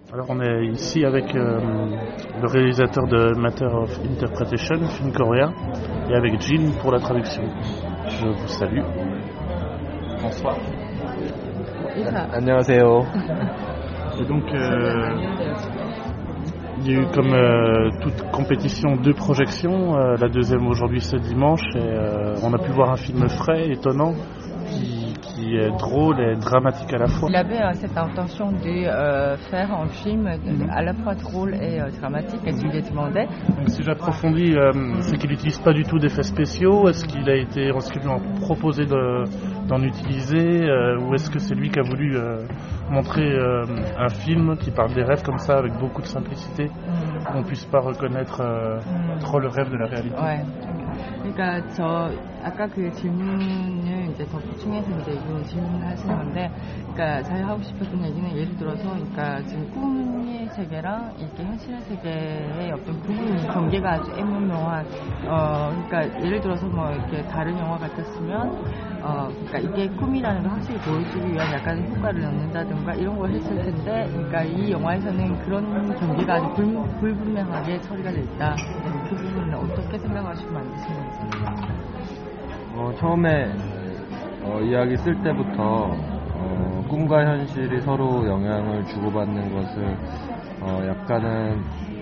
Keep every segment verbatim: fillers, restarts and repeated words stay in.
Alors on est ici avec euh, le réalisateur de Matter of Interpretation, film coréen, et avec Jin pour la traduction. Je vous salue. Bonsoir. 안녕하세요. Et donc euh, il y a eu comme euh, toute compétition deux projections, euh, la deuxième aujourd'hui ce dimanche, et euh, on a pu voir un film frais, étonnant, qui, qui est drôle et dramatique à la fois. Il avait euh, cette intention de euh, faire un film de, à la fois drôle et euh, dramatique, et tu lui demandais. Donc si j'approfondis, euh, c'est qu'il n'utilise pas du tout d'effets spéciaux. Est-ce qu'il a été, est-ce qu'il lui a proposé de, d'en utiliser, euh, ou est-ce que c'est lui qui a voulu euh, montrer euh, un film qui parle des rêves comme ça avec beaucoup de simplicité, mm. qu'on ne puisse pas reconnaître euh, mm. trop le rêve de la réalité. Ouais. 그러니까 저 아까 그 질문을 이제 더 보충해서 이제 이런 질문을 하시는 건데, 그러니까 저희 하고 싶었던 얘기는 예를 들어서, 그러니까 지금 꿈의 세계랑 이게 현실의 세계의 어떤 부분 경계가 아주 애매모호한, 어, 그러니까 예를 들어서 뭐 이렇게 다른 영화 같았으면, 어, 그러니까 이게 꿈이라는 걸 확실히 보여주기 위한 약간 효과를 넣는다든가 이런 걸 했을 텐데, 그러니까 이 영화에서는 그런 경계가 아주 불, 불분명하게 처리가 돼 있다. 그 부분은 어떻게 생각하시고 만드신 건지. 어, 처음에 어, 이야기 쓸 때부터 어, 꿈과 현실이 서로 영향을 주고받는 것을 어, 약간은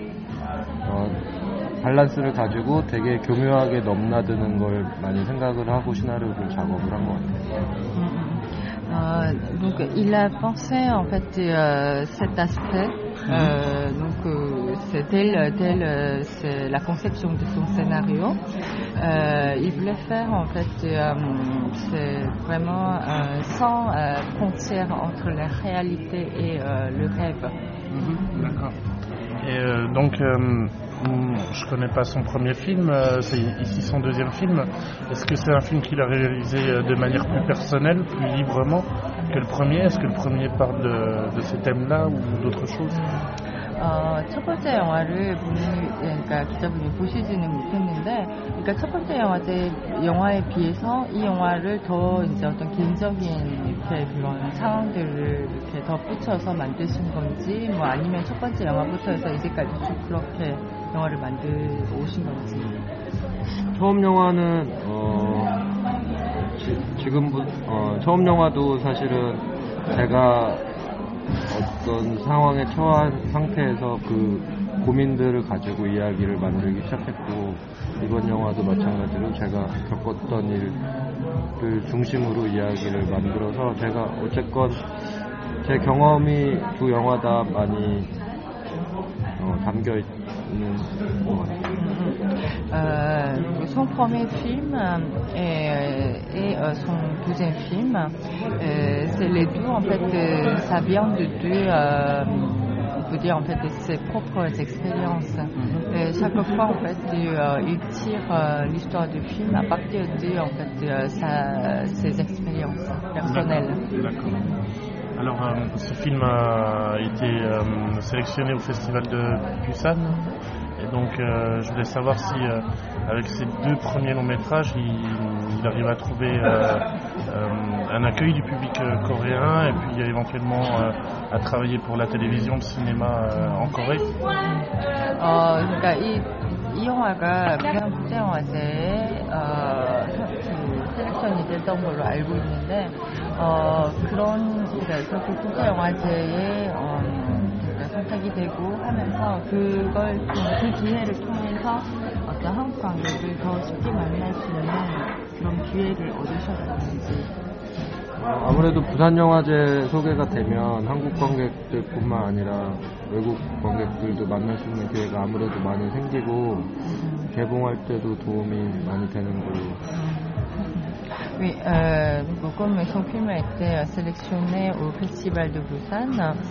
어, 밸런스를 가지고 되게 교묘하게 넘나드는 걸 많이 생각을 하고 시나리오를 작업을 한 것 같아요. Euh, donc il a pensé en fait euh, cet aspect, euh, donc euh, c'est tel, tel euh, c'est la conception de son scénario. Euh, il voulait faire en fait euh, c'est vraiment euh, sans euh, frontière entre la réalité et euh, le rêve. Mmh, d'accord. Et euh, donc euh, je connais pas son premier film, euh, c'est ici son deuxième film. Est-ce que c'est un film qu'il a réalisé de manière plus personnelle, plus librement que le premier? Est-ce que le premier parle de, de ces thèmes-là ou d'autres choses? 어, 첫 번째 영화를 분이, 그러니까 기자분이 보시지는 못했는데, 그러니까 첫 번째 영화제, 영화에 비해서 이 영화를 더 이제 어떤 개인적인 이렇게 그런 상황들을 이렇게 덧붙여서 만드신 건지, 뭐 아니면 첫 번째 영화부터 해서 이제까지 쭉 그렇게 영화를 만들어 오신 건지. 처음 영화는 어, 지, 지금부 어, 처음 영화도 사실은 제가 어떤 상황에 처한 상태에서 그 고민들을 가지고 이야기를 만들기 시작했고, 이번 영화도 마찬가지로 제가 겪었던 일을 중심으로 이야기를 만들어서 제가 어쨌건 제 경험이 두 영화 다 많이 어, 담겨 있는 것 같아요. Euh, son premier film et, et euh, son deuxième film, euh, c'est les deux en fait, euh, ça vient de deux, euh, on peut dire en fait de ses propres expériences. Et chaque fois en fait, euh, il tire euh, l'histoire du film à partir de en fait euh, sa, ses expériences personnelles. D'accord. Alors, euh, ce film a été euh, sélectionné au festival de Busan. Et donc, euh, je voulais savoir si, euh, avec ces deux premiers longs métrages, il, il arrive à trouver euh, euh, un accueil du public euh, coréen, et puis euh, éventuellement euh, à travailler pour la télévision, le cinéma euh, en Corée. 어, 그러니까 이, 이 영화가 부산 국제영화제에 어, 셀렉션이 됐던 걸로 알고 있는데, 어, 그런 그러니까 그렇게 국제영화제에 어, 선택이 되고 하면서 그걸 그 기회를 통해서 어떤 한국 관객을 더 쉽게 만날 수 있는 그런 기회를 얻으셨는지. 어, 아무래도 부산영화제 소개가 되면 한국 관객들뿐만 아니라 외국 관객들도 만날 수 있는 기회가 아무래도 많이 생기고 개봉할 때도 doumi 많이 되는 걸로. Oui, euh, comme son film a été sélectionné au Festival de Busan,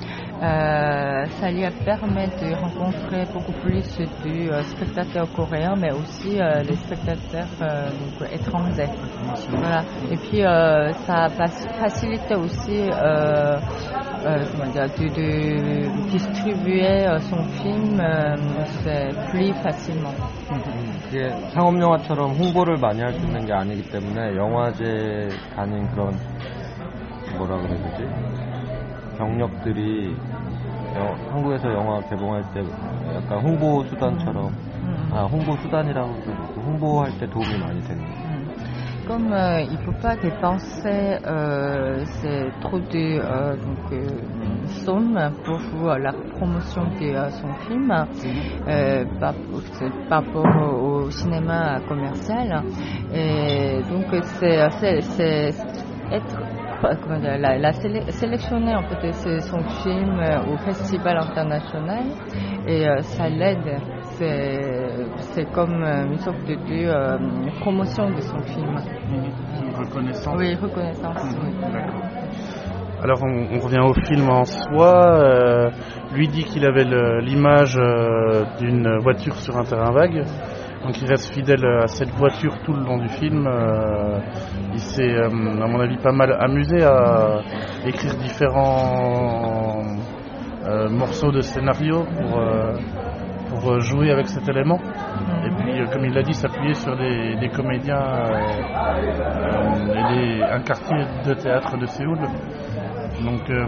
euh, ça lui permet de rencontrer beaucoup plus de euh, spectateurs coréens, mais aussi euh, les spectateurs euh, donc, étrangers. Voilà. Et puis euh, ça facilite aussi euh, euh, comment dire, de, de distribuer euh, son film euh, plus facilement. 그게 상업 영화처럼 홍보를 많이 할 수 있는 게 아니기 때문에 영화제 가는 그런 뭐라 그래야 되지? 경력들이 여, 한국 한국에서 영화 개봉할 때 약간 홍보 수단처럼 음. 아 홍보 수단이라고 그러고 홍보할 때 도움이 많이 되는 거예요. Comme euh, il ne faut pas dépenser euh, c'est trop de euh, donc, euh, sommes pour, pour la promotion de euh, son film euh, par, par rapport au cinéma commercial. Et donc c'est, c'est, c'est être comment dire, la, la sélec- sélectionner en fait son film au festival international et euh, ça l'aide. C'est, c'est comme une sorte de, de euh, promotion de son film. Une reconnaissance. Oui, reconnaissance. Mmh. Oui. D'accord. Alors on, on revient au film en soi. Euh, lui dit qu'il avait le, l'image euh, d'une voiture sur un terrain vague. Donc il reste fidèle à cette voiture tout le long du film. Euh, il s'est, euh, à mon avis, pas mal amusé à écrire différents euh, morceaux de scénario pour... Euh, pour jouer avec cet élément. Et puis, euh, comme il l'a dit, s'appuyer sur des, des comédiens euh, euh, et des, un quartier de théâtre de Séoul. Donc, euh,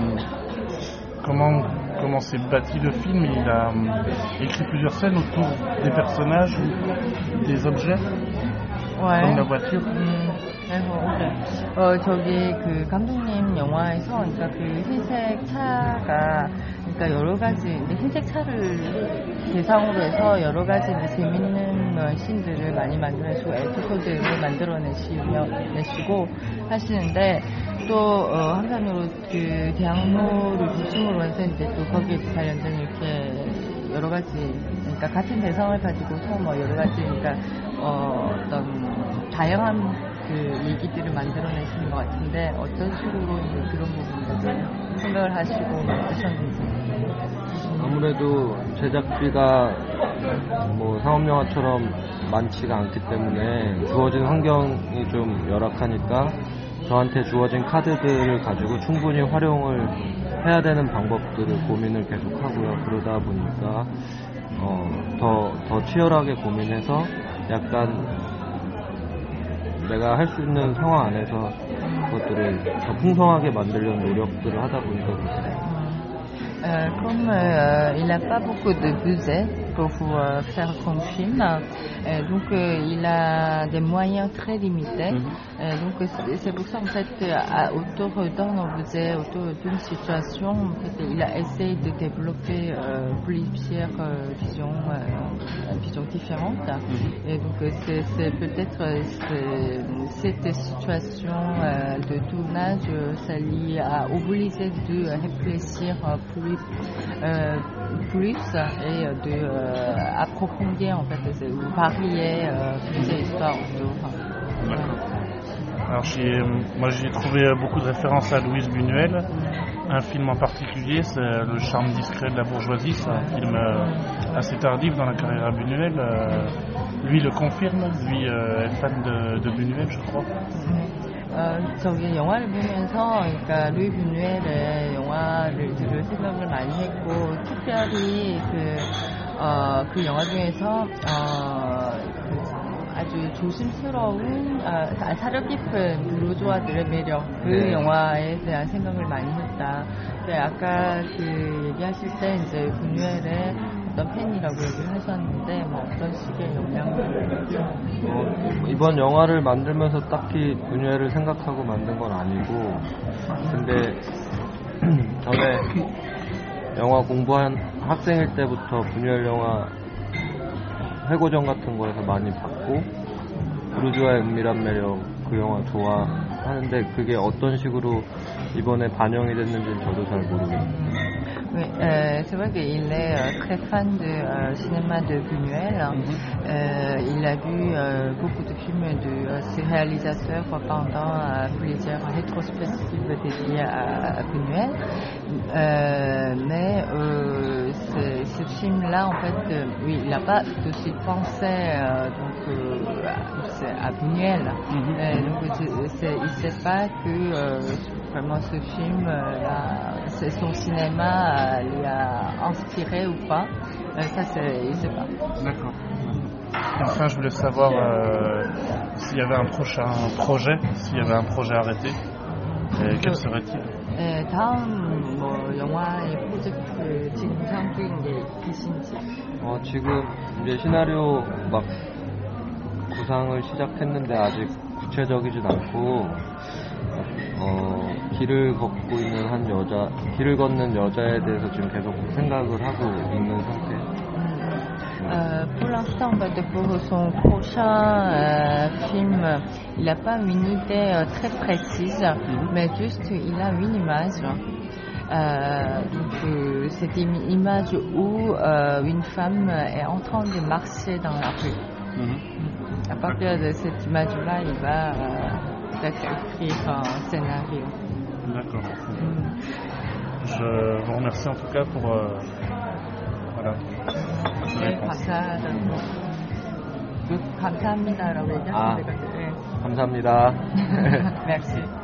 comment, comment s'est bâti le film? Il a euh, écrit plusieurs scènes autour des personnages, des objets, Ouais. comme la voiture. 음, 그래서 어 저기 그 감독님 영화에서 그러니까 그 흰색 차가 그러니까 여러 가지 이제 흰색 차를 대상으로 해서 여러 가지 이제 재밌는 어, 씬들을 많이 만들어내시고 에피소드를 만들어내시며 내시고 하시는데 또 어, 한편으로 그 대학로를 중심으로 해서 이제 또 거기에 관련된 이렇게 여러 가지 그러니까 같은 대상을 가지고서 뭐 여러 가지 그러니까 어, 어떤 다양한 그 얘기들을 만들어내시는 것 같은데 어떤 식으로 이제 그런 부분들을 생각을 하시고 만드셨는지. 아무래도 제작비가 뭐 상업영화처럼 많지가 않기 때문에 주어진 환경이 좀 열악하니까 저한테 주어진 카드들을 가지고 충분히 활용을 해야 되는 방법들을 고민을 계속 하고요. 그러다 보니까 어, 더, 더 치열하게 고민해서 약간 내가 할 수 있는 상황 안에서 그것들을 더 풍성하게 만들려는 노력들을 하다 보니까 그렇습니다. Euh, comme euh, il n'a pas beaucoup de budget pour euh, faire son film, euh, donc euh, il a des moyens très limités. Mm-hmm. Euh, donc c'est, c'est pour ça en fait à, autour d'un budget, autour d'une situation, en fait, il a essayé de développer euh, plusieurs euh, visions, euh, visions différentes. Mm-hmm. Et donc c'est, c'est peut-être c'est, cette situation euh, de tournage, ça lui a obligé de réfléchir plus Euh, plus et de euh, approfondir en fait, ou varier euh, plusieurs histoires autour. D'accord. Alors j'ai, moi j'ai trouvé beaucoup de références à Louise Buñuel. Un film en particulier, c'est Le charme discret de la bourgeoisie. C'est un film euh, assez tardif dans la carrière à Buñuel. Euh, lui le confirme, lui euh, est fan de, de Buñuel, je crois. 어, 저기 영화를 보면서 그러니까 루이 뷰뉴엘의 영화를 들을 생각을 많이 했고 특별히 그, 어, 그 영화 중에서 어, 그 아주 조심스러운 어, 사려 깊은 부르주아들의 매력 그 네. 영화에 대한 생각을 많이 했다. 아까 그 얘기하실 때 이제 뷰뉴엘의 어떤 팬이라고 얘기를 하셨는데 뭐 어떤 식의 영향을 어, 이번 영화를 만들면서 딱히 분야를 생각하고 만든 건 아니고 근데 전에 영화 공부한 학생일 때부터 분열 영화 회고전 같은 거에서 많이 봤고 부르주아의 은밀한 매력 그 영화 좋아하는데 그게 어떤 식으로 이번에 반영이 됐는지는 저도 잘 모르겠어요. Oui, euh, c'est vrai qu'il est euh, très fan de euh, cinéma de Buñuel. Euh, il a vu euh, beaucoup de films de euh, ces réalisateurs pendant euh, plusieurs rétrospectives dédiées à, à Buñuel. Euh, mais euh, ce, ce film-là, en fait, euh, oui, il n'a pas tout de suite pensé euh, donc, euh, à, à Buñuel. Mm-hmm. Euh, donc, c'est, il ne sait pas que euh, vraiment ce film, euh, là, c'est son cinéma. lui a inspiré ou pas, euh, ça c'est, il sait pas. D'accord. Et enfin, je voulais savoir euh, s'il y avait un prochain projet, s'il y avait un projet arrêté, et quel serait-il? 네, 다음 뭐 영화의 프로젝트 지금 어, 지금 이제 시나리오 막 구상을 시작했는데 아직 구체적이진 않고 어, 길을 걷고 있는 한 여자, 길을 걷는 여자에 대해서 지금 계속 생각을 하고 있는 상태. Euh, pour l'instant, bah, de- pour son prochain euh, film, il n'a pas une idée euh, très précise, mais juste il a une image. Euh, donc, euh, c'est une image où euh, une femme est en train de marcher dans la rue. Mhm. À partir de cette image-là, il va euh, peut-être écrire un scénario. D'accord. Mm. Je vous remercie en tout cas pour euh, voilà. 네, 감사하다고. 감사합니다라고 얘기하시면 아. 되거든요. 감사합니다. Merci.